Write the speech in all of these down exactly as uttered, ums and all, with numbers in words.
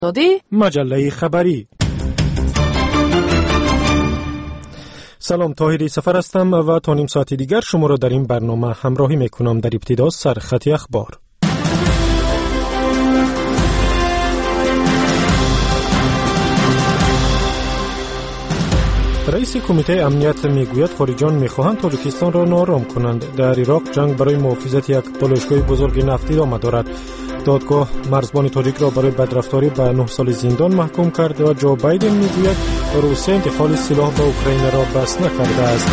دادی مجله خبری. سلام، طاهری سفر هستم و تا نیم ساعت دیگر شما را در این برنامه همراهی میکنم. در ابتدا سرخط اخبار. رئیس کمیته امنیت میگوید خارجیان میخواهند تاجیکستان را ناآرام کنند. در عراق جنگ برای محافظت یک پالایشگاه بزرگ نفتی ادامه دارد. دادگاه مرزبان تاجیک را برای بدرفتاری به نه سال زندان محکوم کرد و جو بایدن میگوید روسیه انتقال سلاح به اوکراین را بس نکرده است.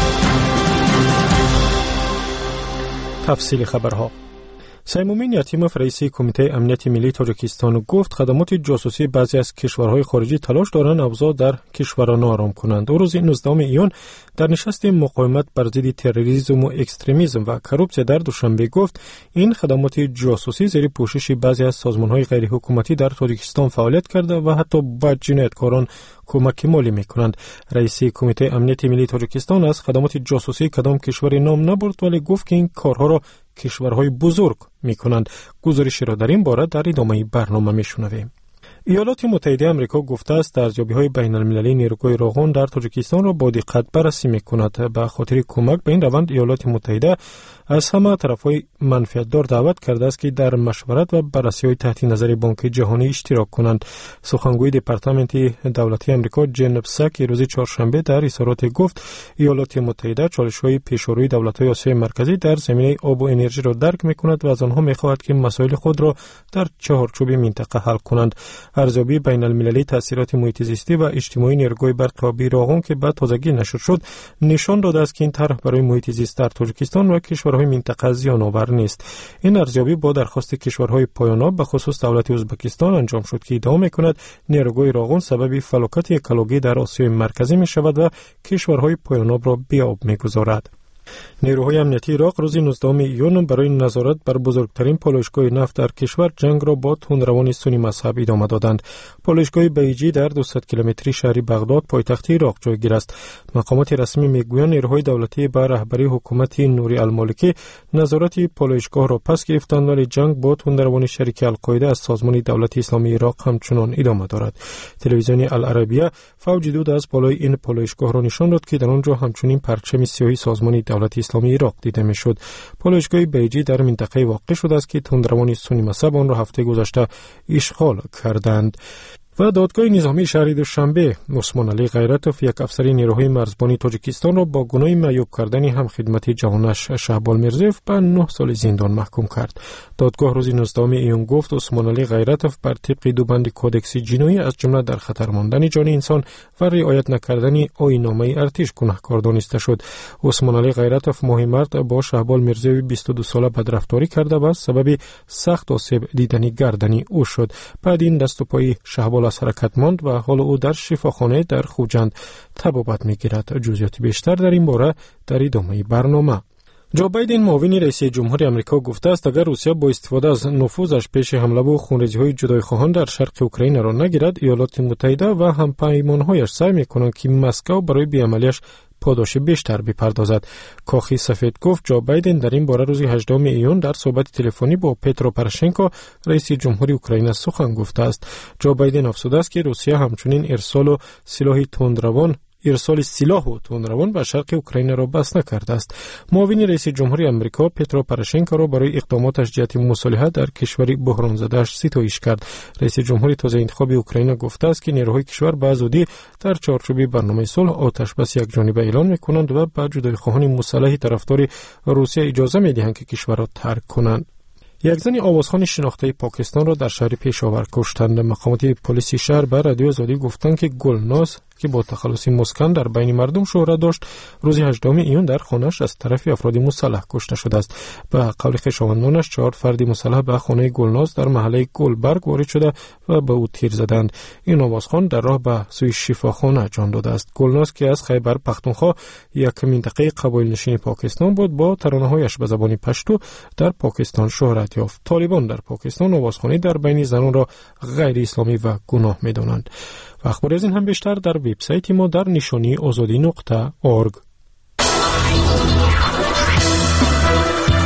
تفصیل خبرها. سیمومین یتیموف رئیس کمیته امنیت ملی تاجیکستان گفت خدمات جاسوسی بعضی از کشورهای خارجی تلاش دارند اوضاع در کشورها ناآرام کنند. روز نوزدهم ایون در نشست مقاومت بر ضد تروریسم و اکستریمیسم و کروپسیا در دوشنبه گفت این خدمات جاسوسی زیر پوشش بعضی از سازمانهای غیر حکومتی در تاجیکستان فعالیت کرده و حتی به جنایتکاران کمک مالی میکنند. رئیس کمیته امنیت ملی تاجیکستان از خدمات جاسوسی کدام کشوری نام نبرد، ولی گفت که این کارها را کشورهای بزرگ میکنند. گزارشی را در این باره در ادامه برنامه میشنویم. ایالات متحده آمریکا گفته است ارزیابی‌های بین‌المللی نیروگاه راغون در تاجیکستان را با دقت بررسی می‌کند. به خاطر کمک به این روند ایالات متحده از همه طرف‌های منفعت‌دار دعوت کرده است که در مشورت و بررسی‌های تحت نظر بانک جهانی اشتراک کنند. سخنگوی دپارتمنت دولتی آمریکا جن پسک روز چهارشنبه در اظهارات گفت ایالات متحده چالش‌های پیش‌روی دولت‌های آسیای مرکزی در زمینه آب و انرژی را درک می‌کند و از آنها می‌خواهد که مسائل خود را در چهارچوب منطقه حل کنند. ارزیابی بین‌المللی تاثیرات محیط زیستی و اجتماعی نیروگاه برق آبی راغون که به تازگی نشر شد نشان داده است که این طرح برای محیط زیست در تاجیکستان و کشورهای منطقه زیان‌آور نیست. این ارزیابی با درخواست کشورهای پایان‌یاب به خصوص دولت ازبکستان انجام شد که ادعا می‌کند نیروگاه راغون سبب فلاکت اکولوژی در آسیای مرکزی می‌شود و کشورهای پایان‌یاب را بی آب می‌گذارد. نیروهای امنیتی عراق روز نوزدهم ایون برای نظارت بر بزرگترین پالایشگاه نفت در کشور جنگ را با تندروان سنی مذهب ادامه دادند. پالایشگاه بیجی در دویست کیلومتری شهر بغداد پایتخت عراق جایگیر است. مقامات رسمی میگویند نیروهای دولتی با رهبری حکومت نوری المالکی نظارت پالایشگاه را پس گرفتند، ولی جنگ با تندروان شریک القاعده از سازمان دولت اسلامی عراق همچنان ادامه دارد. تلویزیون العربیه فوج دود از بالای این پالایشگاه را نشان داد که در آنجا همچنین پرچم سیاهی سازمان دولت اسلامی عراق دیده میشد. پالایشگاه بیجی در منطقه واقع شده است که تندروان سنی مذهب آن را هفته گذشته اشغال کردند. و دادگاه نظامی شهر دوشنبه عثمان علی غیرتوف یک افسر نیروهای مرزبانی تاجیکستان را با گناه معیوب کردن هم خدمت جوانش شهبال میرزیف به نه سال زندان محکوم کرد. دادگاه روز نوزدهم ایون گفت عثمان علی غیرتوف بر طبق دو بند کودکس جنایی از جمله در خطر ماندن جان انسان و رعایت نکردن آیین‌نامه ارتش گناهکار دانسته شد. عثمان علی غیرتوف ماه مارس با شهبال میرزیف بیست و دو ساله بدرفتاری کرده و سبب سخت آسیب دیدنی گردنی او شد. بعد این دست و پای شهبال از حرکت ماند و حال او در شفاخانه در خوجند طبابت میگیرد. جزئیات بیشتر در این باره در ادامه برنامه. جو بایدن معاون رئیس جمهور آمریکا گفته است اگر روسیه با استفاده از نفوذش پیش حمله و خونریزی‌های جدایخواهان در شرق اوکراین را نگیرد، ایالات متحده و همپیمان‌هایش سعی می‌کنند که مسکو برای بی‌عملی‌اش پاداش بیشتر بپردازد. کاخی سفید گفت جو بایدن در این باره روز هجدهم ایون در صحبت تلفنی با پترو پروشنکو رئیس جمهوری اوکراین سخن گفته است. جو بایدن افزوده است که روسیه همچنین ارسال سلاح تندروان ارسال سلاح و تندروان به شرق اوکراین را بس نکرده است. معاون رئیس جمهوری آمریکا پترو پروشنکو را برای اقداماتش جهت مصالحه در کشوری بحران زده‌اش ستایش کرد. رئیس جمهوری تازه انتخاب اوکراین گفته است که نیروهای کشور به زودی در چارچوب برنامه صلح آتش بس یک جانبه اعلان می‌کنند و به جدایخواهان مسلح طرفدار روسیه اجازه می‌دهند که کشور را ترک کنند. یک زن آوازخوان شناخته پاکستان را در شهر پیشاور کشتند. مقامات پلیس شهر به رادیو آزادی گفتند که گلناز که با تخلص مسکن در بین مردم شهرت داشت روز هجدهم ایون در خانه‌اش از طرف افراد مسلح کشته شده است. به قول خویشاوندانش چهار فرد مسلح به خانه گلناز در محله گلبرگ وارد شده و به او تیر زدند. این آوازخوان در راه به سوی شفاخانه جان داده است. گلناز که از خیبر پختونخوا یک منطقه قبایل نشین پاکستان بود، با ترانه‌هایش به زبان پشتو در پاکستان شهرت یافت. طالبان در پاکستان آوازخوانی در بین زنان را غیر اسلامی و گناه می‌دانند. و اخبار از این هم بیشتر در وبسایت ما در نشانی آزادی نقطه اورگ.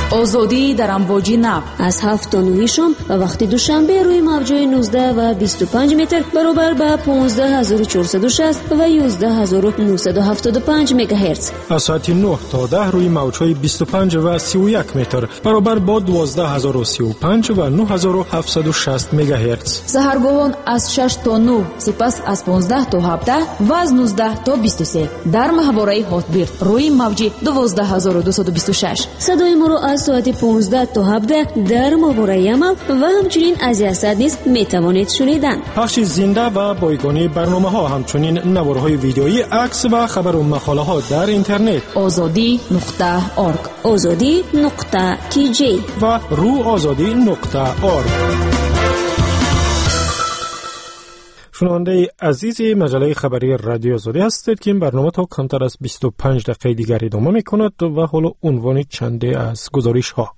آزادی در امواج نو از هفت تا نه شام و وقتی دوشنبه روی موج‌های نوزده و بیست و پنج متر برابر با پانزده هزار و چهارصد و شصت و یازده هزار و نهصد و هفتاد و پنج مگاهرتز. از ساعت نه تا ده روی موج‌های بیست و پنج و سی و یک متر برابر با دوازده هزار و سی و پنج و نه هزار و هفتصد و شصت مگاهرتز. سحرگاهان از شش تا نه، سپس از پانزده تا هفده و از نوزده تا بیست و سه در محوره هاتبیرد روی موج دوازده هزار و دویست و بیست و شش. صدای ما را از ساعت پانزده تا هفده در محوره عمل و همچنین از یاسد نیز میتوانید شنیدن. پخش زنده و بایگانی برنامه ها، همچنین نوارهای ویدیویی، عکس و خبر و مقاله ها در اینترنت آزادی نقطه اورگ، آزادی نقطه کی جی و رو آزادی نقطه اورگ. شنونده عزیز مجله خبری رادیو آزادی هستید که این برنامه تا کمتر از بیست و پنج دقیقه دیگر ادامه میکند و حالا عنوان چنده از گزارش ها.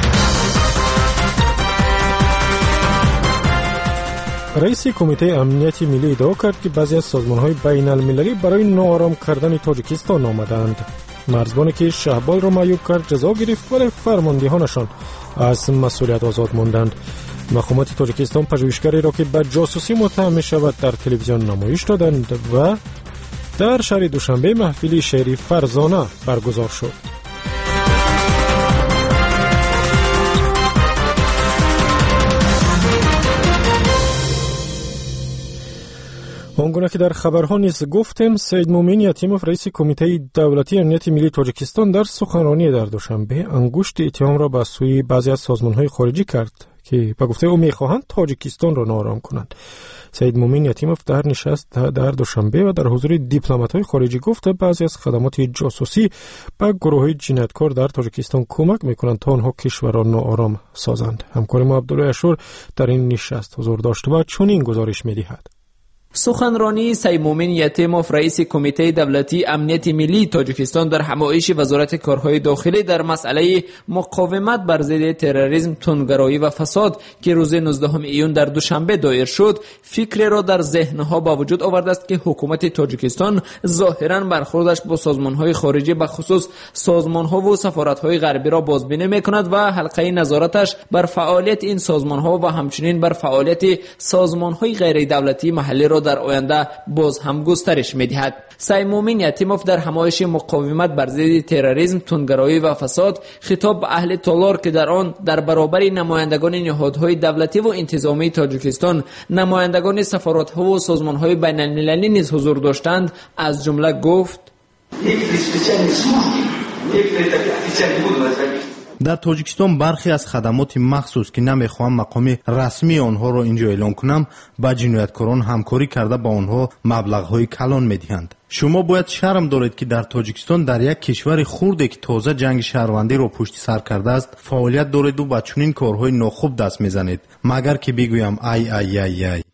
رئیس کمیته امنیت ملی ادعا کرد که بعضی از سازمان‌های بین المللی برای ناآرام کردن تاجیکستان آمدند. مرزبانی که شهبال را معیوب کرد جزا گرفت ولی فرماندهانشان از مسئولیت آزاد ماندند. مقامات تاجیکستان پژوهشگری را که به جاسوسی متهم می‌شود در تلویزیون نمایش دادند و در شهر دوشنبه محفل شعری فرزانه برگزار شد. آنگونه که در خبرها نیز گفتیم، سید مومین یتیموف رئیس کمیته دولتی امنیت ملی تاجیکستان در سخنرانی در دوشنبه انگشت اتهام را به سوی بعضی از سازمان‌های خارجی کرد که به گفته او می‌خواهند تاجیکستان را ناآرام کنند. سید مومین یتیموف در نشست در دوشنبه و در حضور دیپلمات‌های خارجی گفت بعضی از خدمات جاسوسی به گروه‌های جنایتکار در تاجیکستان کمک می‌کنند تا آنها کشور را ناآرام سازند. همکار ما عبدالله اشور در این نشست حضور داشت و چنین گزارش می‌دهد. سخنرانی سید مومین یتیموف رئیس کمیته دولتی امنیت ملی تاجیکستان در همایش وزارت کارهای داخلی در مسئله مقاومت بر ضد تروریسم، تندگرایی و فساد که روز نوزدهم ایون در دوشنبه دایر شد، فکری را در ذهنها با وجود آورده است که حکومت تاجیکستان ظاهراً برخوردش با سازمان‌های خارجی به خصوص سازمان‌ها و سفارت‌های غربی را بازبینی می‌کند و حلقه نظارتش بر فعالیت این سازمان‌ها و همچنین بر فعالیت سازمان‌های غیر دولتی محلی را در آینده باز هم گسترش می‌دهد. سید مومین یتیموف در همایش مقاومت بر ضد تروریسم، تندگرایی و فساد خطاب به اهل تالار که در آن در برابر نمایندگان نهادهای دولتی و انتظامی تاجیکستان، نمایندگان سفارت‌ها و سازمان‌های بین‌المللی نیز حضور داشتند، از جمله گفت: در تاجیکستان برخی از خدمات مخصوص که نمیخوام مقام رسمی آنها را اینجا اعلام کنم، با جنایتکاران همکاری کرده با آنها مبلغ‌های کلان میدهند. شما باید شرم دارید که در تاجیکستان، در یک کشور خرد که تازه جنگ شهروندی را پشت سر کرده است، فعالیت دارید و با چنین کارهای ناخوب دست میزنید، مگر که بگویم ای ای ای ای.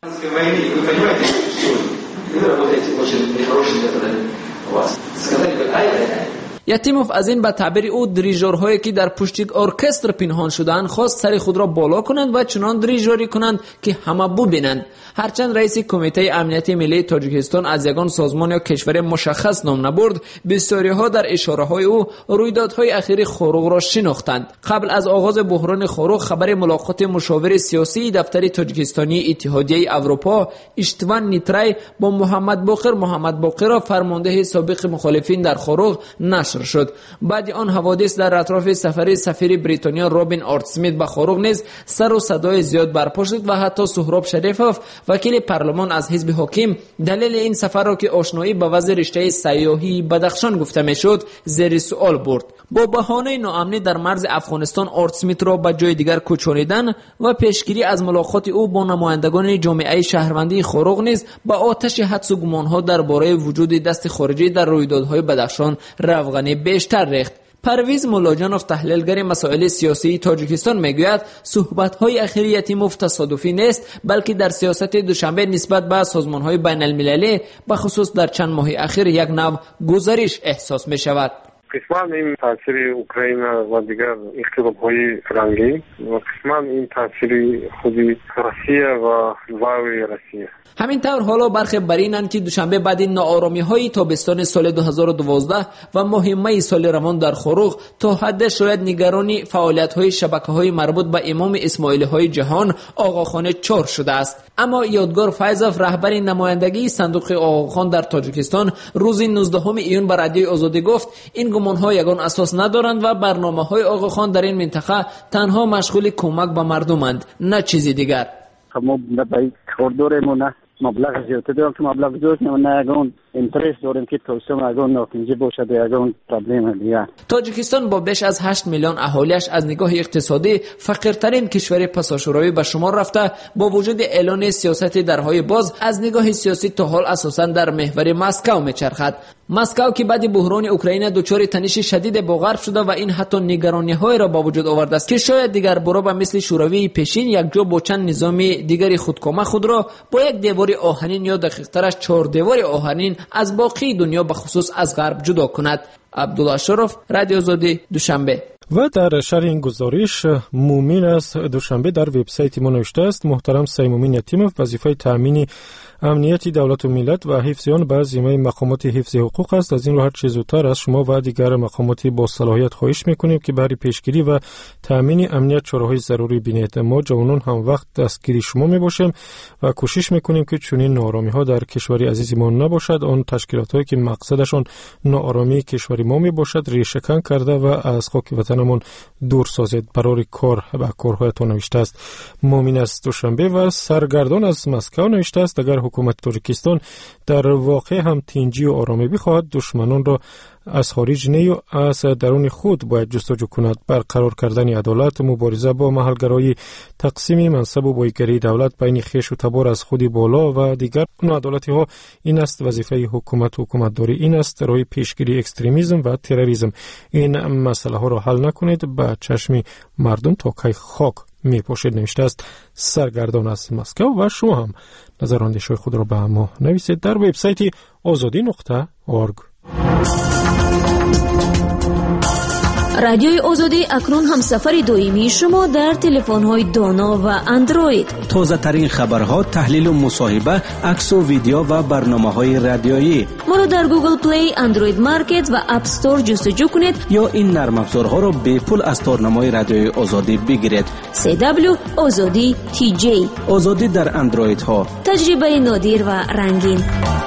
یتیموف از این به تعبیر او دریژورهایی که در پشت ارکستر پنهان شدند خواست سر خود را بالا کنند و چنان دریژوری کنند که همه ببینند. هرچند رئیس کمیته امنیت ملی تاجیکستان از یگان سازمان یا کشور مشخص نام نبرد، بسیاری‌ها در اشاره‌های او رویدادهای اخیر خاروق را شناختند. قبل از آغاز بحران خاروق خبر ملاقات مشاور سیاسی دفتر تاجیکستانی اتحادیه اروپا اشتوان نیترای با محمد باقر محمد باقر فرمانده سابق مخالفین در خاروق نشر شد. بعد آن حوادث در اطراف سفر سفیر بریتانیا رابین آرتسمیت به خاروق نیز سر و صدای زیاد برپا شد و حتی سهراب شریفوف وکیل پارلمان از حزب حاکم دلیل این سفر را که آشنایی با وضع رشته سیاحی بدخشان گفته میشد زیر سوال برد. با بهانه ناامنی در مرز افغانستان آرتسمیت را به جای دیگر کوچانیدن و پیشگیری از ملاقات او با نمایندگان جامعه شهروندی خاروق نیز با آتش حدس و گمانها درباره وجود دست خارجی در رویدادهای بدخشان روغنی بیشتر ریخت. پرویز مولاجانوف تحلیلگر مسائل سیاسی تاجیکستان میگوید صحبت‌های اخیر یتیموف تصادفی نیست، بلکه در سیاست دوشنبه نسبت به سازمان‌های بین‌المللی به خصوص در چند ماه اخیر یک نوع گزارش احساس می‌شود. قسمان این تاثیر اوکراین و دیگر اختلاف‌های فرنگی و قسمان این تاثیر خودی روسیه و واوی روسیه. همین طور حالا برخی برینند که دوشنبه بعد این ناآرامی‌های تابستان سال دو هزار و دوازده و مهمه سال روان در خروغ تا حد شاید نگرانی فعالیت‌های شبکه‌های مربوط به امام اسماعیلی‌های جهان آقاخان چهار شده است. اما یادگار فیضوف رهبر نمایندگی صندوق آقاخان در تاجیکستان روز نوزدهم ایون به رادیوی آزادی گفت این گمان‌ها یگان اساس ندارند و برنامه‌های آقاخان در این منطقه تنها مشغول کمک به مردمند نه چیزی دیگر. ما باید کوردورمون مبلغ زیاده دارم که مبلغ زیاد نه اگون اینترس داریم که توسعه اگون ناکنجی باشد اگون پرابلم دیگه. تاجیکستان با بیش از هشت میلیون اهالیش از نگاه اقتصادی فقیرترین کشور پساشوروی به شمار رفته با وجود اعلان سیاست درهای باز از نگاه سیاسی تا حال اساساً در محور مسکو میچرخد. مسکو که بعد بحران اوکراین دچار تنش شدید با غرب شده و این حتی نگرانی‌های را با وجود آورده است که شاید دیگر برو به مثل شوروی پیشین یک جا با چند نظام دیگری خودکامه خود را با یک دیوار آهنین یا دقیق‌ترش چهار دیوار آهنین از باقی دنیا به خصوص از غرب جدا کند. عبدالله شرف، رادیو آزادی، دوشنبه. و در شرح این گزارش مومین از دوشنبه در وبسایت ما نوشته است محترم سیمومین یتیموف وظیفه تامین امنیت دولت و ملت و حفظ آن بر ذمه مقامات حفظ حقوق است. از این رو هر چه زودتر از شما و دیگر مقامات با صلاحیت خواهش میکنیم که برای پیشگیری و تامین امنیت چاره‌های ضروری بینید. ما جوانان هم وقت دستگیری شما میباشیم و کوشش میکنیم که چنین ناآرامی ها در کشور عزیز ما نباشد. آن تشکیلات هایی که مقصدشان ناآرامی کشور ما میباشد ریشه‌کن کرده و از خاک وطنمون دور سازید. برای کار و کارهایتان نوشته است مومین از دوشنبه و سرگردان از مسکو نوشته است اگر حکومت تاجیکستان در واقع هم تنجی و آرامی بخواهد دشمنان را از خارج نه و از درون خود باید جستجو کند. برقرار کردن عدالت، مبارزه با محلگرایی، تقسیم منصب و بایگری دولت بین خویش و تبار از خودی بالا و دیگر ناعدالتی ها این است وظیفه حکومت و حکومتداری. این است راه پیشگیری اکستریمیسم و تروریسم. این مسئله ها را حل نکنید به چشم مردم تا کی خاک می پاشید. نوشته است سرگردان از مسکو و شما هم نظر اندیشه خود را به ما نویسید در وبسایت آزادی نقطه اورگ. رادیوی آزادی اکنون هم سفر دائمی شما در تلفن‌های دانا و اندروید. تازه ترین خبرها، تحلیل و مصاحبه، عکس و ویدیو و برنامه‌های رادیویی. ما را در گوگل پلی، اندروید مارکت و اپ استور جستجو کنید یا این نرم افزارها را به پول از تارنمای رادیوی آزادی بگیرید. سی دبلیو آزادی تی جی. آزادی در اندروید ها. تجربه نادر و رنگین.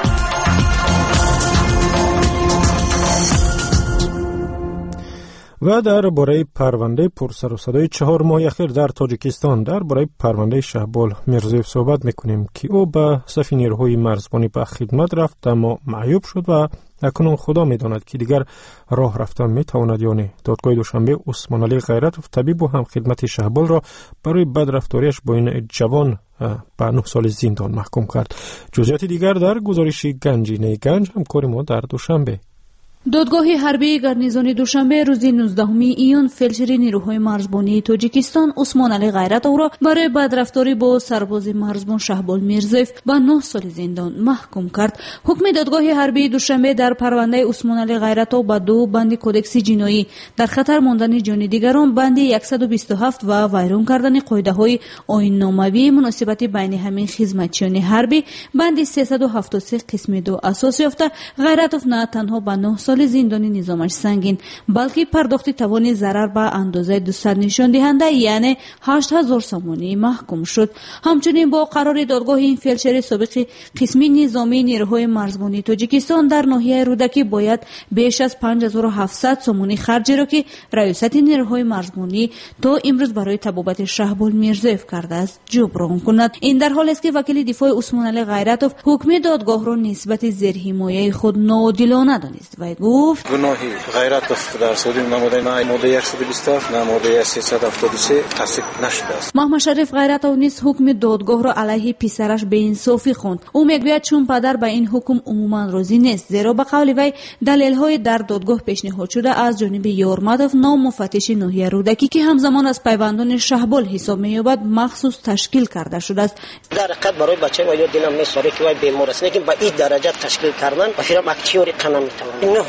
و در باره پرونده پرسر و صدای چهار ماه اخیر در تاجیکستان در باره پرونده شهبال میرزایف صحبت میکنیم که او به صف نیروهای مرزبانی به خدمت رفت اما معیوب شد و اکنون خدا میداند که دیگر راه رفتن میتواند یا نه. دادگاه دوشنبه عثمان علی غیرتوف طبیب و هم خدمت شهبال را برای بدرفتاریش با این جوان به نه سال زندان محکوم کرد. جزئیات دیگر در گزارش گنجینه گنج همکار ما در دوشنبه. دادگاه حربی گارنیزون دوشنبه روز نوزدهم ایون فلسفی نیروهای مرزبانی تاجیکستان عثمان علی غیرتوف را برای بدرفتاری با سرباز مرزبان شهبال میرزایف به نه سال زندان محکوم کرد. حکم دادگاه حربی دوشنبه در پرونده عثمان علی غیرتوف با دو بند کودکس جنایی در خطر ماندن جان دیگران، بند صد و بیست و هفت و ویران کردن قاعده‌های آیین‌ناموی مناسبت بین همین خدمتچیان حربی، بند سیصد و هفتاد و سه قسم دو اساس یافته، غیرتوف نه تنها به نه سال زندانی نظامش سنگین بلکه پرداخت توان ضرر به اندازه دویست نشان دهنده یعنی هشت هزار سامانی محکوم شد. همچنین با قرار دادگاه این فلسفی سابق قسمی نظامی نیروهای مرزبانی تاجیکستان در ناحیه رودکی باید بیش از پنج هزار و هفتصد سامانی خرجی را که ریاست نیروهای مرزبانی تا امروز برای تبابت شهبال میرزایف کرده است جبران کند. این در حالی است که وکیل دفاع عثمان علی غیرتوف حکم دادگاه را نسبت زیرحمایه خود ناعادلانه دانست و گفت گناهی غیرتوف در صورت نموده نه ماده صد و بیست و هفت نه ماده سیصد و هفتاد و سه تصدیق نشده است. محمد شریف غیرتوف نیز حکم دادگاه را علیه پسرش به انصافی خواند. او میگوید چون پدر به این حکم عموما راضی نیست، زیرا به قول وی دلایل‌های در دادگاه پیشنهاد شده از جانب یارمدوف نام مفتش ناحیه رودکی که همزمان از پیوندان شهبال حساب می‌یابد مخصوص تشکیل کرده شده است. در حقیقت برای بچه و یا دلم می‌سوزه که وای بیمار است، لیکن به این درجه تشکیل کردن و فیلم اکتیوری قانون می‌تونه. نه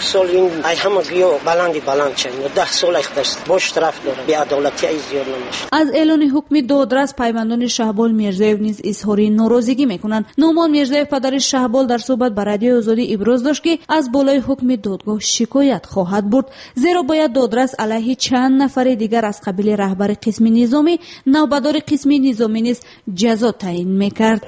سال این ای همه گیو بلندی بلند چه ده سال اخترس باش طرف داره بی عدالتی ای زیاد نمیشه. از اعلان حکم دادرس پیوندان شهبال میرزایف نیز اظهار ناراضگی میکنند. نومان میرزایف پدر شهبال در صحبت با رادیو آزادی ابراز داشت که از بالای حکم دادگاه شکایت خواهد برد، زیرا باید دادرس علیه چند نفر دیگر از قبیل رهبر قسم نظامی نوبدار قسم نظامی نیز جزا تعیین میکرد.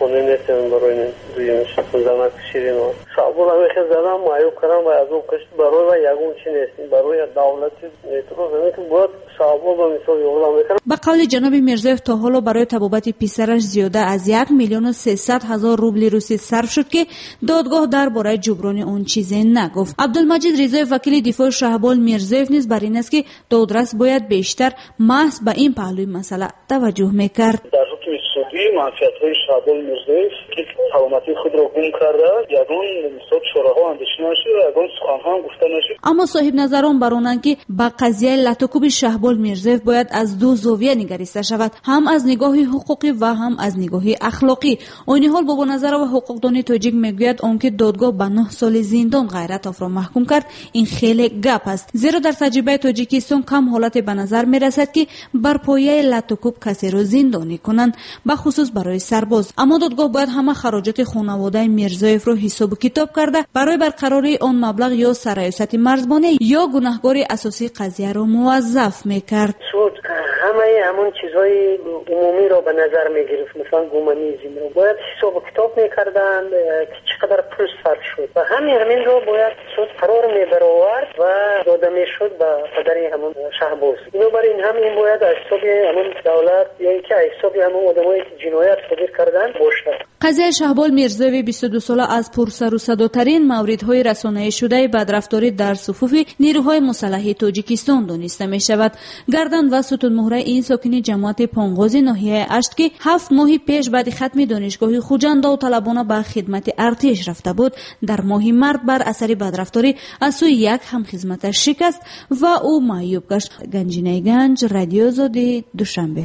شهبال همیشه زدم معیوب کردم و از اون کشت برای و یگون چی نیستیم برای دولتی نیتروز همیشه باید شهبال با مثال یولم میکرد. به قول جناب میرزایف تا حالا برای تبابت پسرش زیاده از یک میلیون و سیصد هزار روبل روسی صرف شد که دادگاه درباره جبران اون چیزی نگفت. عبدالمجید رضایی وکیل دفاع شهبال میرزایف نیز بر این است که دادرس باید بیشتر محض به این پهلوی مسئله توجه میکرد. در حکم سودی منفعت‌های شهبال میرزایف که سلامتی خود را گم کرده یگان صد شوراها اندیشه نشد و یگان سخنها هم گفته نشد. اما صاحب نظران برانند که با قضیه لطوکوب شهبال میرزایف باید از دو زاویه نگریسته شود، هم از نگاه حقوقی و هم از نگاه اخلاقی. این حال بابا نظر و حقوقدان تاجیک میگوید آنکه دادگاه به نه سال زندان غیرتاف را محکوم کرد این خیلی گپ است، زیرا در تجربه تاجیکستان کم حالت به نظر میرسد که بر پایه لطوکوب کسی را زندانی کنند، به خصوص برای سرباز. اما دادگاه باید همه خراجات خانواده میرزایف را حساب و کتاب کرده برای برقراری آن مبلغ یا سرایست مرزبانی یا گناهکار اساسی قضیه را موظف میکرد. همه همون چیزهای عمومی را به نظر میگرفت، مثلا گومانیزم رو باید حساب و کتاب میکردند که چقدر پول صرف شد و همین همین رو باید سود قرار میبرآورد و داده میشد به پدر همون شهباز. اینو برای این هم این باید از حساب همون دولت یا اینکه از حساب همون آدمایی که جنایت صادر کردن باشد. قضیه شهبال میرزایف بیست و دو ساله از پرسر و صداترین موردهای رسانه‌ای شده بدرفتاری در صفوف نیروهای مسلح تاجیکستان دانسته می شود. گردن و ستون مهره این ساکن جماعت پانغازی ناحیه اشت که هفت ماه پیش بعد ختم دانشگاه خوجند داوطلبانه به خدمت ارتش رفته بود، در ماه مارس بر اثر بدرفتاری از سوی یک همخدمتش شکست و او معیوب گشت. گنجینه گنج، رادیو آزادی، دوشنبه.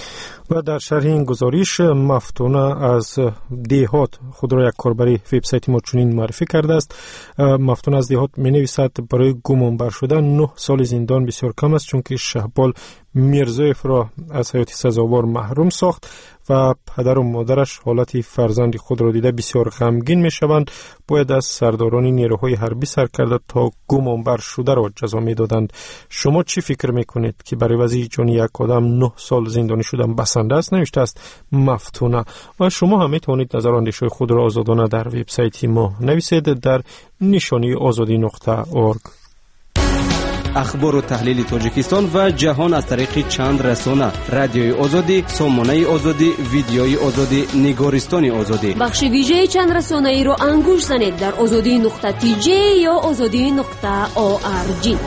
و در شرح این گزارش مفتونه از دیهات خود را یک کاربری وبسایت ما چنین معرفی کرده است. مفتونه از دیهات می نویسد برای گمانبر شدن نه سال زندان بسیار کم است، چون که شهبال میرزایف را از حیات سزاوار محروم ساخت و پدر و مادرش حالت فرزند خود را دیده بسیار غمگین می شوند. باید از سرداران نیروهای حربی سرکرده تا گمانبر شده را جزا می دادند. شما چی فکر می کنید که برای وضع جانی یک آدم نه سال زندانی شدن بسنده است؟ نوشته است مفتونه. و شما هم می توانید نظر و اندیشه خود را آزادانه در وبسایت ما نویسید در نشانی آزادی نقطه اورگ. اخبار و تحلیل تاجیکستان و جهان از طریق چند رسانه: رادیوی آزادی، سامانه آزادی، ویدیوی آزادی، نگارستان آزادی. بخش ویژه چند رسانه ای رو انگوش زنید در آزادی نقطه تی جی یا آزادی نقطه او آر جی.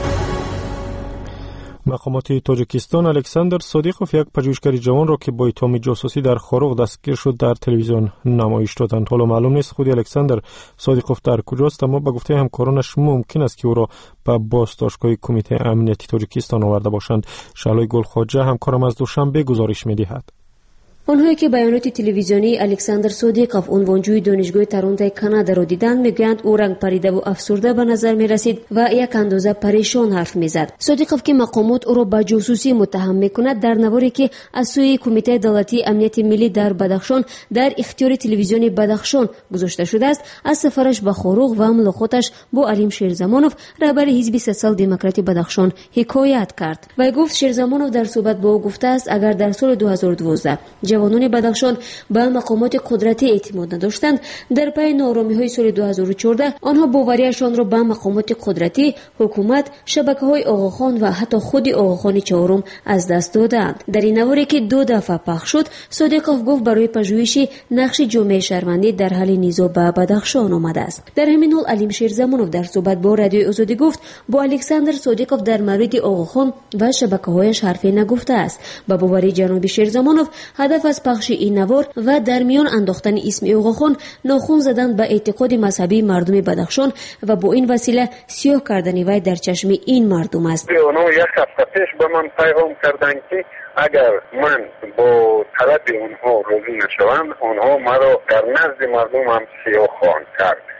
مقامات تاجیکستان الکساندر صادیقوف یک پژوهشگر جوان را که با اتهام جاسوسی در خاروق دستگیر شد در تلویزیون نمایش دادند. حالا معلوم نیست خود الکساندر صادیقوف در کجاست، اما به گفته همکارانش ممکن است که او را به بازداشتگاه کمیته امنیتی تاجیکستان آورده باشند. شعلای گلخواجه همکارم از دوشنبه گزارش می‌دهد. آنهایی که بیانات تلویزیونی الکساندر صادیقوف عنوانجوی دانشگاه تورنتو کانادا را دیدند میگویند او رنگ پریده و افسرده به نظر می رسید و یک اندازه پریشان حرف میزد. صادیقوف که مقامات او را به جاسوسی متهم میکند در نواری که از سوی کمیته دولتی امنیت ملی در بدخشان در اختیار تلویزیون بدخشان گذاشته شده است، از سفرش به خاروق و ملاقاتش با علیم شیرزمانوف رهبر حزب سوسیال دموکراتی بدخشان حکایت کرد و گفت شیرزمانوف در صحبت با او گفته است اگر در سال دو هزار و دوازده جوانان بدخشان به مقامات قدرتی اعتماد نداشتند، در پی ناآرامی‌های سال دو هزار و چهارده آنها باوریشان را به مقامات قدرتی، حکومت، شبکه‌های آقاخان و حتی خود آقاخان چهارم از دست دادند. در این نواری که دو دفعه پخش شد، صادیقوف گفت برای پژوهش نقش جامعه شهروندی در حل نیزا به بدخشان آمده است. در همین حال علیم شیرزمانوف در صحبت با رادیوی آزادی گفت با الکساندر صادیقوف در مورد آقاخان و شبکه‌هایش حرفی نگفته است. با باوری جناب شیرزمانوف هدف از پخش این نوار و در میان انداختن اسم آقاخان ناخون زدن به اعتقاد مذهبی مردم بدخشان و با این وسیله سیاه کردن وی در چشم این مردم است. اونها یک هفته پیش به من پیغام کردند که اگر من با طلب اونها راضی نشوم، اونها مرا در نزد مردم هم سیاه خواهند کرد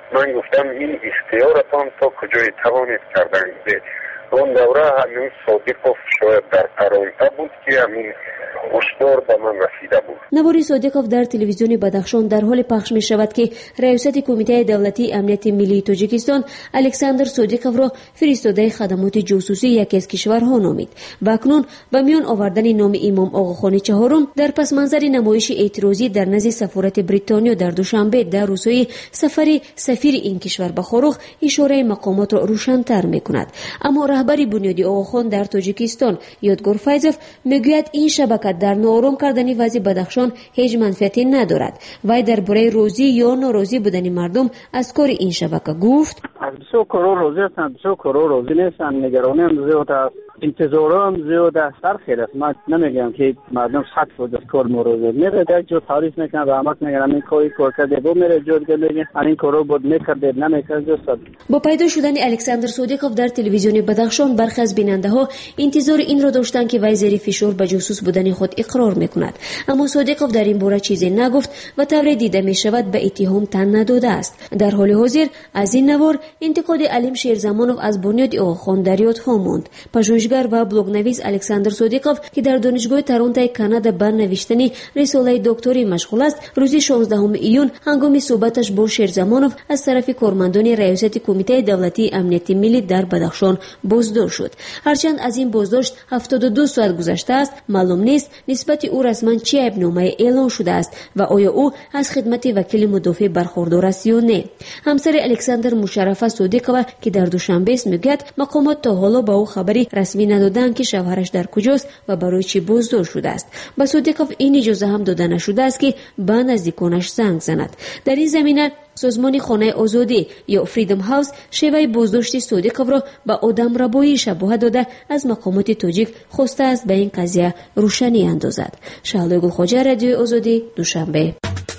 من گفتم این اختیارتان تا کجای توانید کردن. اون دوره همین صادقوف شاید در پرونتا بود که همین هشدار به من رسیده بود. نواری صادقوف در تلویزیون بدخشان در حال پخش می شود که ریاست کمیته دولتی امنیت ملی تاجیکستان الکساندر صادقوف را فرستاده خدمات جاسوسی یکی از کشورها نامید و اکنون به میان آوردن نام امام آقاخان چهارم در پس منظر نمایش اعتراضی در نزد سفارت بریتانیا در دوشنبه در روسیه سفر سفیر این کشور به خاروخ اشاره مقامات را روشن‌تر می‌کند. اما رهبر بنیادی آقاخان در تاجیکستان یادگار فیضوف میگوید این شبکه در ناآرام کردن وضع بدخشان هیچ منفعتی ندارد. وی درباره روزی یا ناراضی بودن مردم از کار این شبکه گفت: از دو کروڑ روزی هستند، دو کروڑ روزی نیستند، نگرانی هم زیاد است، انتظار هم زیاد است. در خیر است. من نمیگم که مردم صد فوزد کار مروزه میره در جو تعریف میکنن و همت میگن این کاری کار کرده بو میره جو دیگه میگن این کارو بود میکرده نمیکرده. با پیدا شدن الکساندر صادقوف در تلویزیون بدخشان برخی از بیننده ها انتظار این را داشتند که وی زیر فشار به جاسوس بودن خود اقرار میکند. اما صادقوف در این باره چیزی نگفت و طوری دیده می شود به اتهام تن نداده است. در حال حاضر از این نوار انتقاد علیم شیرزمانوف از بنیاد آقاخان در یادها ماند. پژوهشگر و بلوگنویس الکساندر صادقوف که در دانشگاه تورنتو کانادا بر نوشتن رساله دکتری مشغول است، روز شانزدهم ایون هنگام صحبتش با شیرزمانوف از طرف کارمندان ریاست کمیته دولتی امنیت ملی در بدخشان بازداشت شد. هرچند از این بازداشت هفتاد و دو ساعت گذشته است، معلوم نیست نسبت او رسما چه عیبنامه اعلان شده است و آیا او از خدمت وکیل مدافع برخوردار است یا نه. همسر الکساندر مشرفه صادقوف که در دوشنبه است میگوید مقامات تا حالا به او خبری رسمی ندادند که شوهرش در کجاست و برای چی بازداشت شده است. به صادقوف این اجازه هم داده نشده است که به نزدیکانش زنگ زند. در این زمینه سازمان خانه آزادی یا فریدم هاوس شیوه بازداشت صادقوف را به آدم ربایی شباهت داده از مقامات تاجیک خواسته است به این قضیه روشنی اندازد. شعله گلخواجه، رادیو آزادی، دوشنبه.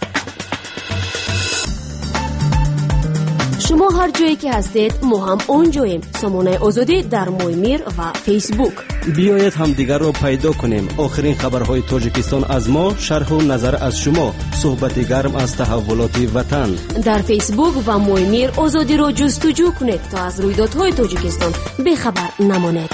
شما هر جایی که هستید ما هم اونجاییم. سامانه آزادی در مویمیر و فیسبوک. بیایید هم دیگر را پیدا کنیم. آخرین خبرهای تاجیکستان از ما، شرح و نظر از شما، صحبت گرم از تحولات وطن. در فیسبوک و مویمیر آزادی را جستجو کنید تا از رویدادهای تاجیکستان بیخبر نمانید.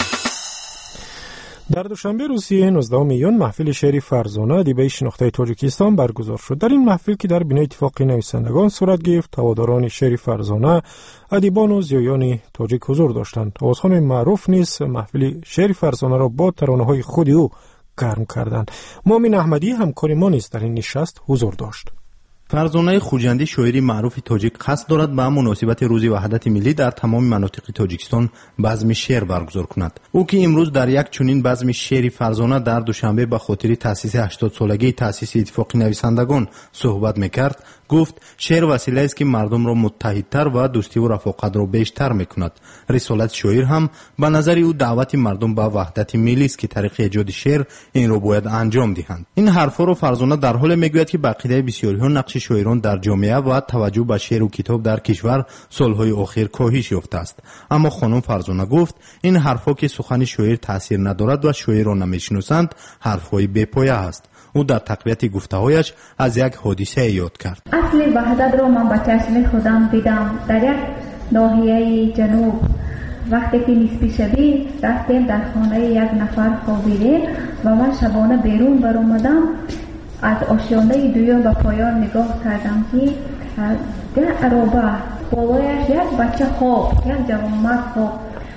در دوشنبه روزی نوزدهم ایون محفل شعری فرزانه ادیبه شناخته تاجیکستان برگزار شد. در این محفل که در بنای اتفاق نویسندگان صورت گرفت، هواداران شعر فرزانه، ادیبان و زیایان تاجیک حضور داشتند. آوازخوان معروف نیز محفل شعر فرزانه را با ترانه‌های خود او گرم کردند. مؤمن احمدی همکار ما نیز در این نشست حضور داشت. فرزانه خوجندی شاعری معروف تاجیک قصد دارد به مناسبت روز وحدت ملی در تمام مناطق تاجیکستان بزم شعر برگزار کند. او که امروز در یک چنین بزم شعری فرزانه در دوشنبه به خاطر تأسیس هشتاد سالگی تأسیس اتفاق نویسندگان صحبت میکرد، گفت شعر وسیله است که مردم را متحدتر و دوستی و رفاقت را بیشتر میکند. رسالت شاعر هم به نظر او دعوت مردم به وحدت ملی است که طریق ایجاد شعر این را باید انجام دهند. این حرفا را فرزانه در حال میگوید که به عقیده بسیاری‌ها نقش شاعران در جامعه و توجه به شعر و کتاب در کشور سالهای اخیر کاهش یافته است. اما خانم فرزانه گفت این حرفا که سخن شاعر تاثیر ندارد و شاعر را نمیشناسند حرفهای بی‌پایه است. او در تقویت گفته‌هایش از یک حادثه یاد کرد. اصل وحدت را من با چشم خودم دیدم در یک ناحیه جنوب. وقتی که نصفی شبی رفتیم در خانه یک نفر خوابیده و من شبانه بیرون بر اومدم. از آشیانه دویم به پایان نگاه کردم که در عرابه بالایش یک بچه خواب، یک جوانمرد خواب.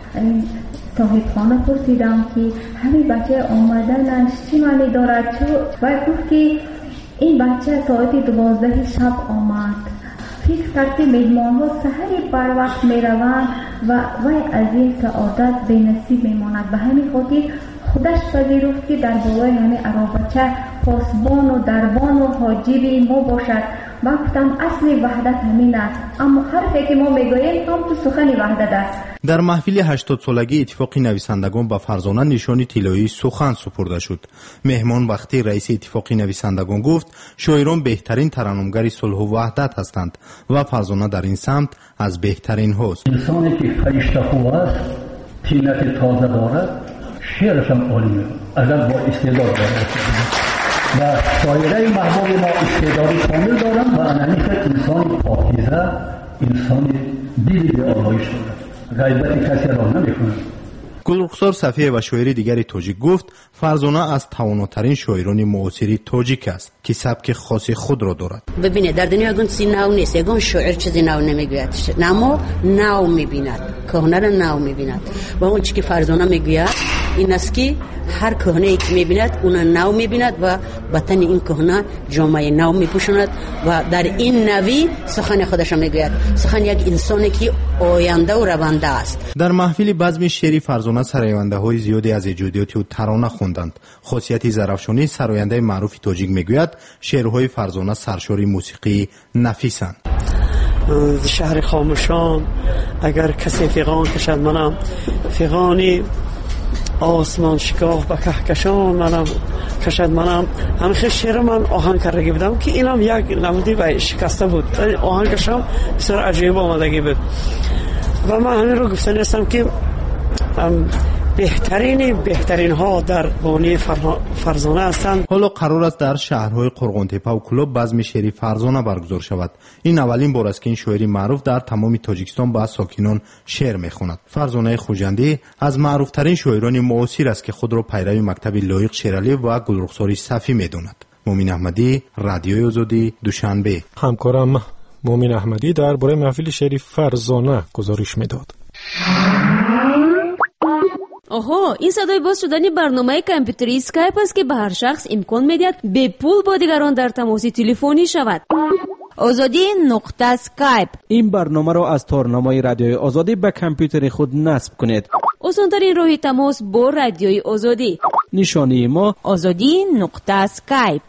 صاحب خانه پرسیدم که همین بچه آمدنش چی معنی دارد؟ و گفت که این بچه ساعت دوازده شب آمد. فکر کرد که مهمان ها سحری بر وقت می روند و وی از این سعادت به نصیب می ماند. به همین خاطر خودش پذیرفت که در بالای همه عرابچه پاسبان و دربان و حاجب ما باشد. من گفتم اصل وحدت همین است، اما حرفی که ما میگوییم هم تو سخن وحدت است. در محفل هشتاد سالگی اتفاق نویسندگان به فرزانه نشانی طلایی سخن سپرده شد. مهمان وقتی رئیس اتفاق نویسندگان گفت شاعران بهترین ترنمگر صلح و وحدت هستند و فرزانه در این سمت از بهترین هاست. انسانی که فرشته خوب است، طینت تازه دارد، شعرش هم عالیه. اگر با استعداد دارد و سایره محبوب ما استعداد کامل دارند و انانیت انسان پاکیزه، انسان دلی به آلایش دارد، غیبت کسی را نمی‌کند. گلرخسار صفیه و شاعر دیگری تاجیک گفت فرزانه از تواناترین شاعران معاصر تاجیک است که سبک خاص خود را دارد. ببینید در دنیا گون چیزی نو نیست، یگان شاعر چیزی نو نمیگوید، اما نو میبیند، کهنه را نو میبیند و اون چی که فرزانه میگوید این است که هر کهنه ای که میبیند اون نو میبیند و بطن این کهنه جامعه نو میپوشاند و در این نوی سخن خودش میگوید، سخن یک انسانی که آینده و رونده است. در محفل بزم شعر فرزانه سراینده های زیادی از ایجادیات او ترانه خواندند. خاصیت زرافشانی سراینده معروف تاجیک میگوید شعرهای فرزانه سرشار موسیقی نفیسند. شهر خاموشان اگر کسی فیغان کشد منم، فیغانی آسمان شکاف به کهکشان منم کشد منم. همیشه شعر من آهنگ کردگی بودم که اینم یک نمودی و شکسته بود، آهنگشم بسیار عجیب آمدگی بود و من همین رو گفتن هستم که بهترین بهترین ها در بانی فرزانه هستند. حالا قرار است در شهرهای قرغنتپه و کلوب بزم شعر فرزانه برگزار شود. این اولین بار است که این شاعر معروف در تمام تاجیکستان با ساکنان شعر میخواند. فرزانه خوجندی از معروف ترین شاعران معاصر است که خود را پیرو مکتب لایق شعرعلی و گلرخسار صفی میداند. مومن احمدی، رادیوی آزادی، دوشنبه. همکارم مومن احمدی درباره محفل شعر فرزانه گزارش میداد. آها، این صدای باز شدن برنامه کامپیوتری اسکایپ است که به هر شخص امکان میدهد به پول با دیگران در تماس تلفنی شود. آزادی نقطه اسکایپ. این برنامه را از تارنمای رادیوی آزادی به کامپیوتر خود نصب کنید. آسان‌ترین راه تماس با رادیوی آزادی. نشانی ما آزادی نقطه اسکایپ.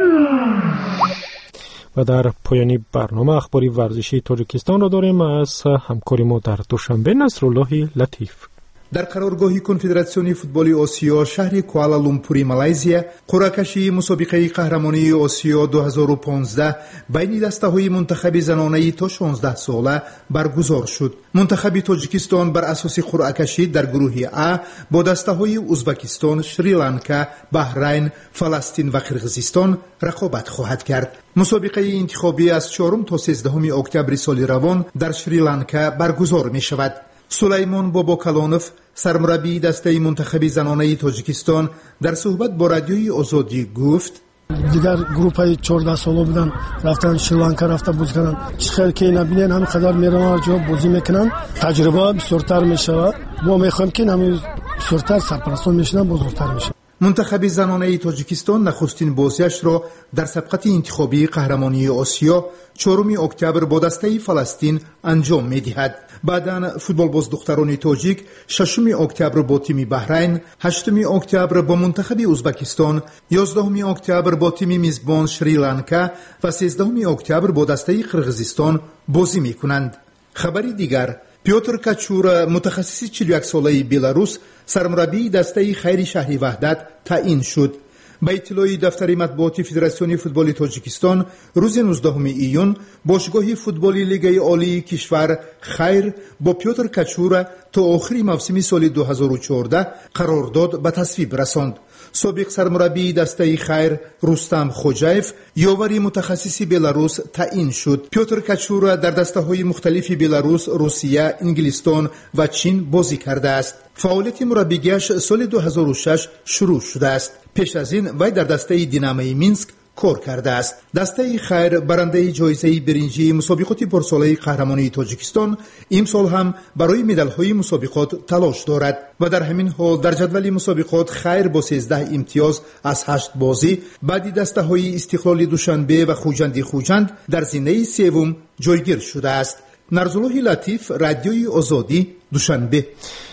و در پایانی برنامه اخباری ورزشی تاجیکستان را داریم از همکاری ما در دوشنبه نصرالله لطیف. در قرارگاهی کنفدراسیون فوتبال آسیا شهر کوالالامپور مالزیا قرعه‌کشی مسابقه قهرمانی آسیا دو هزار و پانزده بین دسته‌های منتخب زنانه تا شانزده ساله برگزار شد. منتخب تاجیکستان بر اساس قرعه‌کشی در گروه A با دسته‌های ازبکستان، شریلانکا، بحرین، فلسطین و قرغیزستان رقابت خواهد کرد. مسابقه انتخابی از چهارم تا سیزدهم اکتبر سال روان در شریلانکا برگزار می‌شود. سلیمان باباکلانوف سرمربی دسته منتخب زنانه تاجیکستان در صحبت با رادیوی آزادی گفت دیگر گروه چهارده ساله بودن رفتن شریلانکا رفته بازی کردن، چه که نبینن همین قدر میرن اونجا بازی میکنن، تجربه بسیارتر میشه. ما میخوایم که همین بسیارتر سرپرستان میشن، بزرگتر میشه. منتخب زنانه تاجیکستان نخستین بازیش را در سبقت انتخابی قهرمانی آسیا چهارم اکتبر با دسته فلسطین انجام می‌دهد. بعداً فوتبال باز دختران تاجیک ششم اکتبر با تیم بحرین، هشتم اکتبر با منتخب ازبکستان، یازدهم اکتبر با تیم میزبان شریلانکا و سیزدهم اکتبر با دسته قرغیزستان بازی می‌کنند. خبری دیگر، پیوتر کاچور متخصص چهل و یک ساله بلاروس سرمربی دسته خیر شهری وحدت تعیین شد. به اطلاع دفتر مطبوعات فدراسیون فوتبال تاجیکستان روز نوزدهم ایون باشگاه فوتبال لیگ عالی کشور خیر با پیوتر کاچور تا آخر موسم سال دو هزار و چهارده قرارداد به تصویب رساند. سابق سرمربی دسته خیر رستم خوجایف یاوری متخصص بلاروس تعیین شد. پیوتر کاچور در دسته های مختلف بلاروس، روسیه، انگلستان و چین بازی کرده است. فعالیت مربیگیش سال دو هزار و شش شروع شده است. پیش از این وی در دسته دینامای مینسک کار کرده است. دسته خیر برنده جایزه برنجی مسابقات پرساله قهرمانی تاجیکستان امسال هم برای مدال‌های مسابقات تلاش دارد و در همین حال در جدول مسابقات خیر با سیزده امتیاز از هشت بازی بعدی دسته‌های استقلال دوشنبه و خوجندی خوجند در زینه سوم جایگیر شده است. نرزالله لطیف، رادیوی آزادی، دوشنبه.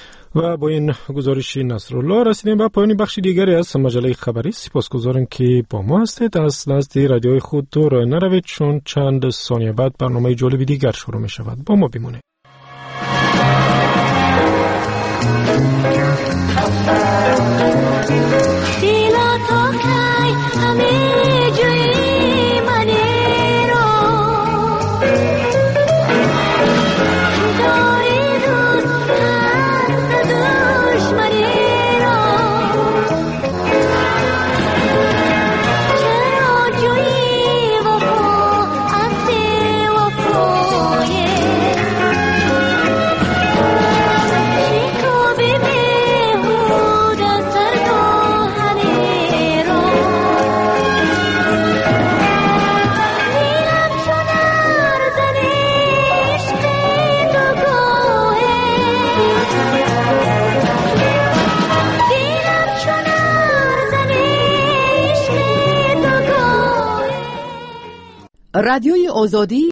و با این گزارش نصرالله رسیدیم به پایان بخش دیگری از مجله خبری. سپاسگزارم که با ما هستید. از نزد رادیوی خود دور نروید چون چند ثانیه بعد برنامه جالبی دیگر شروع می شود. با ما بمانید. رادیوی آزادی